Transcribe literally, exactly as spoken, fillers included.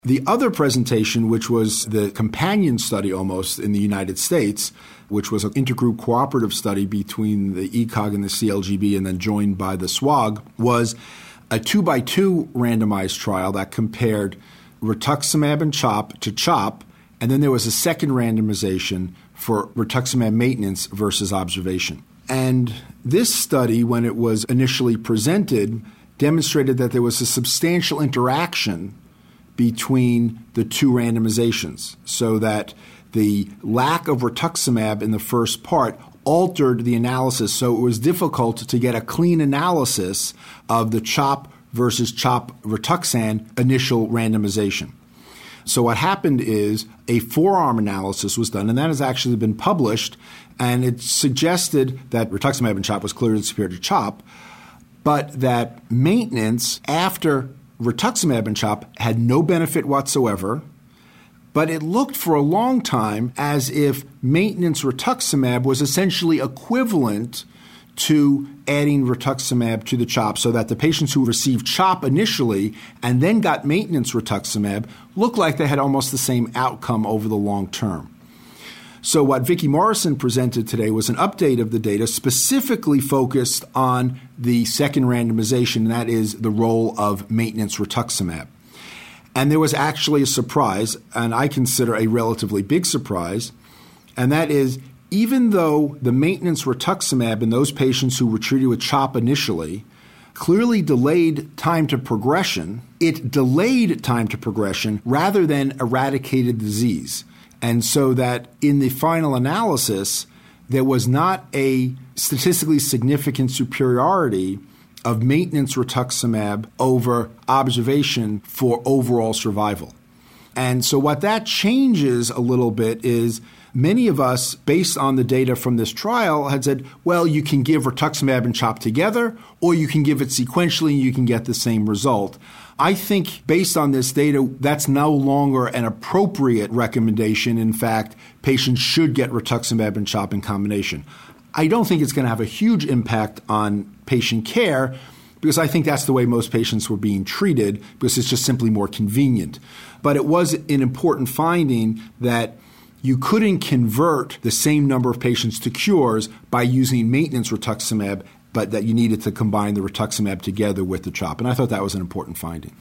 The other presentation, which was the companion study almost in the United States, which was an intergroup cooperative study between the E C O G and the C L G B and then joined by the S W A G, was a two-by-two randomized trial that compared rituximab and CHOP to CHOP, and then there was a second randomization for rituximab maintenance versus observation. And this study, when it was initially presented, demonstrated that there was a substantial interaction between the two randomizations, so that the lack of rituximab in the first part altered the analysis, so it was difficult to get a clean analysis of the CHOP versus CHOP Rituxan initial randomization. So what happened is a four-arm analysis was done, and that has actually been published, and it suggested that rituximab and CHOP was clearly superior to CHOP, but that maintenance after rituximab and CHOP had no benefit whatsoever, but it looked for a long time as if maintenance rituximab was essentially equivalent to adding rituximab to the CHOP, so that the patients who received CHOP initially and then got maintenance rituximab looked like they had almost the same outcome over the long term. So what Vicki Morrison presented today was an update of the data specifically focused on the second randomization, and that is the role of maintenance rituximab. And there was actually a surprise, and I consider a relatively big surprise, and that is even though the maintenance rituximab in those patients who were treated with CHOP initially clearly delayed time to progression, it delayed time to progression rather than eradicated disease. And so that in the final analysis, there was not a statistically significant superiority of maintenance rituximab over observation for overall survival. And so what that changes a little bit is many of us, based on the data from this trial, had said, well, you can give rituximab and CHOP together, or you can give it sequentially and you can get the same result. I think based on this data, that's no longer an appropriate recommendation. In fact, patients should get rituximab and CHOP in combination. I don't think it's going to have a huge impact on patient care because I think that's the way most patients were being treated because it's just simply more convenient. But it was an important finding that you couldn't convert the same number of patients to cures by using maintenance rituximab, but that you needed to combine the rituximab together with the CHOP. And I thought that was an important finding.